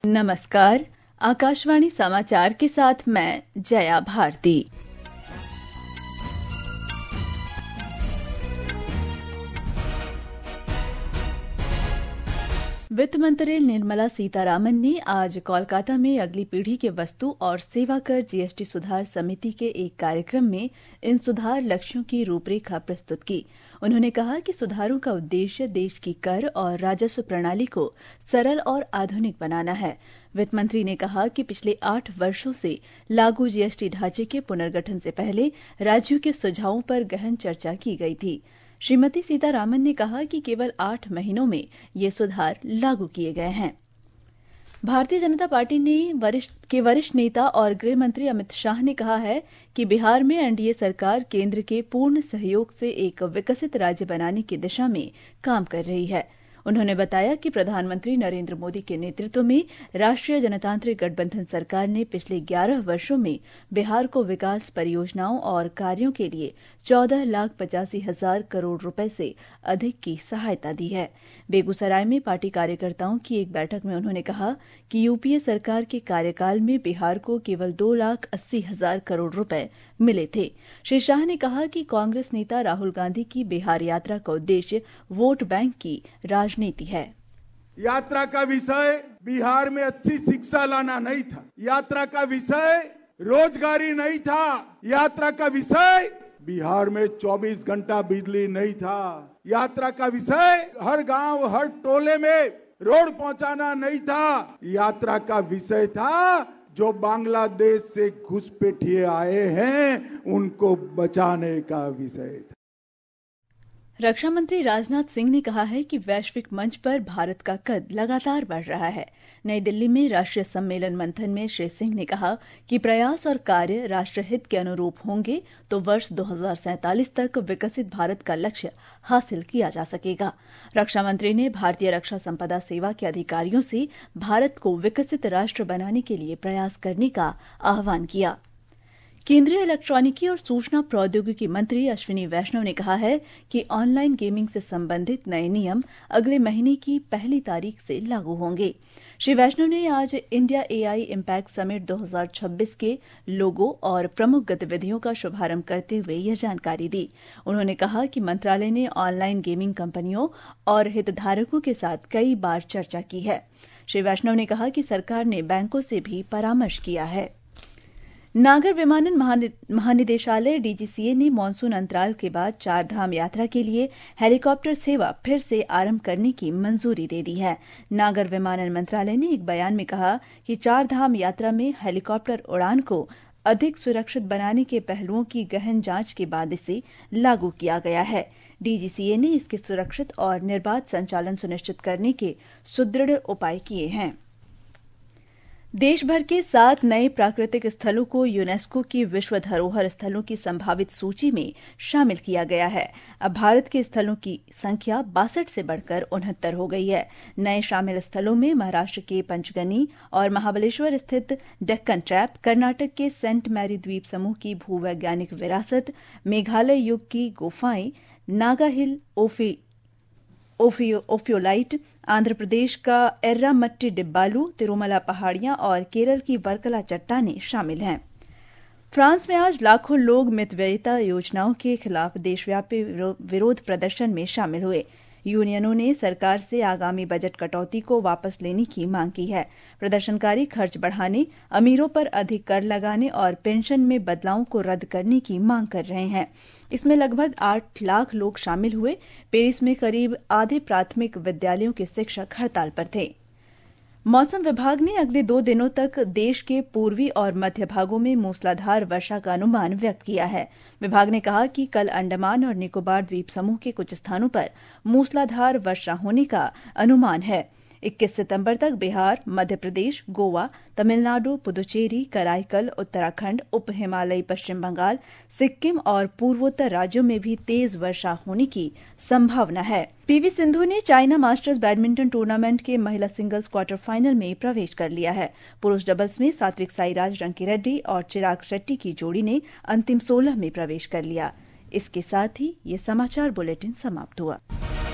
नमस्कार, आकाशवाणी समाचार के साथ मैं जया भारती। वित्त मंत्री निर्मला सीतारामन ने आज कोलकाता में अगली पीढ़ी के वस्तु और सेवा कर जीएसटी सुधार समिति के एक कार्यक्रम में इन सुधार लक्ष्यों की रूपरेखा प्रस्तुत की। उन्होंने कहा कि सुधारों का उद्देश्य देश की कर और राजस्व प्रणाली को सरल और आधुनिक बनाना है। वित्त मंत्री ने कहा कि पिछले 8 वर्षों से लागू जीएसटी ढांचे के पुनर्गठन से पहले राज्यों के सुझावों पर गहन चर्चा की गई थी। श्रीमती सीतारामन ने कहा कि केवल 8 महीनों में ये सुधार लागू किए गए हैं। भारतीय जनता पार्टी के वरिष्ठ नेता और गृह मंत्री अमित शाह ने कहा है कि बिहार में एनडीए सरकार केंद्र के पूर्ण सहयोग से एक विकसित राज्य बनाने की दिशा में काम कर रही है। उन्होंने बताया कि प्रधानमंत्री नरेंद्र मोदी के नेतृत्व में राष्ट्रीय जनतांत्रिक गठबंधन सरकार ने पिछले 11 वर्षों में बिहार को विकास परियोजनाओं और कार्यों के लिए 14,85,000 करोड़ रुपए से अधिक की सहायता दी है। बेगूसराय में पार्टी कार्यकर्ताओं की एक बैठक में उन्होंने कहा कि यूपीए सरकार के कार्यकाल में बिहार को केवल 2,80,000 करोड़ रुपए मिले थे। श्री शाह ने कहा कि कांग्रेस नेता राहुल गांधी की बिहार यात्रा का उद्देश्य वोट बैंक की राजनीति है। यात्रा का विषय बिहार में अच्छी शिक्षा लाना नहीं था। यात्रा का विषय रोजगारी नहीं था। यात्रा का विषय बिहार में 24 घंटा बिजली नहीं था। यात्रा का विषय हर गांव हर टोले में रोड पहुंचाना नहीं था। यात्रा का विषय था जो बांग्लादेश से घुसपैठिए आए हैं उनको बचाने का विषय था। रक्षा मंत्री राजनाथ सिंह ने कहा है कि वैश्विक मंच पर भारत का कद लगातार बढ़ रहा है। नई दिल्ली में राष्ट्रीय सम्मेलन मंथन में श्री सिंह ने कहा कि प्रयास और कार्य राष्ट्रहित के अनुरूप होंगे तो वर्ष 2047 तक विकसित भारत का लक्ष्य हासिल किया जा सकेगा। रक्षा मंत्री ने भारतीय रक्षा संपदा सेवा के अधिकारियों से भारत को विकसित राष्ट्र बनाने के लिए प्रयास करने का आह्वान किया। केंद्रीय इलेक्ट्रॉनिकी और सूचना प्रौद्योगिकी मंत्री अश्विनी वैष्णव ने कहा है कि ऑनलाइन गेमिंग से संबंधित नए नियम अगले महीने की 1 तारीख से लागू होंगे। श्री वैष्णव ने आज इंडिया एआई इम्पैक्ट समिट 2026 के लोगो और प्रमुख गतिविधियों का शुभारंभ करते हुए यह जानकारी दी। उन्होंने कहा कि मंत्रालय ने ऑनलाइन गेमिंग कंपनियों और हितधारकों के साथ कई बार चर्चा की है। श्री वैष्णव ने कहा कि सरकार ने बैंकों से भी परामर्श किया है। नागर विमानन महानिदेशालय डीजीसीए ने मानसून अंतराल के बाद 4 धाम यात्रा के लिए हेलीकॉप्टर सेवा फिर से आरंभ करने की मंजूरी दे दी है। नागर विमानन मंत्रालय ने एक बयान में कहा कि 4 धाम यात्रा में हेलीकॉप्टर उड़ान को अधिक सुरक्षित बनाने के पहलुओं की गहन जांच के बाद इसे लागू किया गया है। डीजीसीए ने इसके सुरक्षित और निर्बाध संचालन सुनिश्चित करने के सुदृढ़ उपाय किए हैं। देश भर के 7 नए प्राकृतिक स्थलों को यूनेस्को की विश्व धरोहर स्थलों की संभावित सूची में शामिल किया गया है। अब भारत के स्थलों की संख्या 62 से बढ़कर 69 हो गई है। नए शामिल स्थलों में महाराष्ट्र के पंचगनी और महाबलेश्वर स्थित डेक्कन ट्रैप, कर्नाटक के सेंट मैरी द्वीप समूह की भूवैज्ञानिक विरासत, मेघालय युग की गुफाएं, नागा हिल ओफियोलाइट, आंध्र प्रदेश का एर्रामट्टी डिब्बालू, तिरुमला पहाड़ियां और केरल की वर्कला चट्टानें शामिल हैं। फ्रांस में आज लाखों लोग मितव्ययिता योजनाओं के खिलाफ देशव्यापी विरोध प्रदर्शन में शामिल हुए। यूनियनों ने सरकार से आगामी बजट कटौती को वापस लेने की मांग की है। प्रदर्शनकारी खर्च बढ़ाने, अमीरों पर अधिक कर लगाने और पेंशन में बदलावों को रद्द करने की मांग कर रहे हैं। इसमें लगभग 8 लाख लोग शामिल हुए। पेरिस में करीब आधे प्राथमिक विद्यालयों के शिक्षक हड़ताल पर थे। मौसम विभाग ने अगले 2 दिनों तक देश के पूर्वी और मध्य भागों में मूसलाधार वर्षा का अनुमान व्यक्त किया है। विभाग ने कहा कि कल अंडमान और निकोबार द्वीप समूह के कुछ स्थानों पर मूसलाधार वर्षा होने का अनुमान है। 21 सितंबर तक बिहार, मध्य प्रदेश, गोवा, तमिलनाडु, पुदुचेरी, कराईकल, उत्तराखंड, उप हिमालयी पश्चिम बंगाल, सिक्किम और पूर्वोत्तर राज्यों में भी तेज वर्षा होने की संभावना है। पीवी सिंधु ने चाइना मास्टर्स बैडमिंटन टूर्नामेंट के महिला सिंगल्स क्वार्टर फाइनल में प्रवेश कर लिया है। पुरुष डबल्स में सात्विक साईराज रंकीरेड्डी और चिराग शेट्टी की जोड़ी ने अंतिम 16 में प्रवेश कर लिया। इसके साथ ही ये समाचार बुलेटिन समाप्त हुआ।